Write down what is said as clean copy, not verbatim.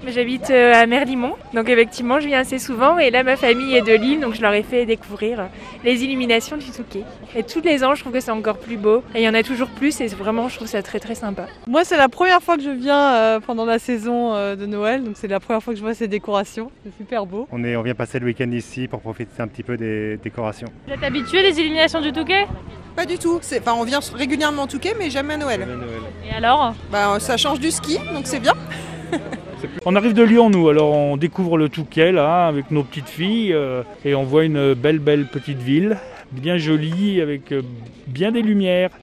J'habite à Merlimont, donc effectivement je viens assez souvent et là ma famille est de Lille, donc je leur ai fait découvrir les illuminations du Touquet. Et tous les ans je trouve que c'est encore plus beau et il y en a toujours plus et vraiment je trouve ça très très sympa. Moi c'est la première fois que je viens pendant la saison de Noël, donc c'est la première fois que je vois ces décorations, c'est super beau. On vient passer le week-end ici pour profiter un petit peu des décorations. Vous êtes habitué des illuminations du Touquet ? Pas du tout, on vient régulièrement au Touquet mais jamais à Noël. Et alors ? Ça change du ski, donc c'est bien. On arrive de Lyon nous, alors on découvre le Touquet là avec nos petites filles et on voit une belle petite ville, bien jolie avec bien des lumières.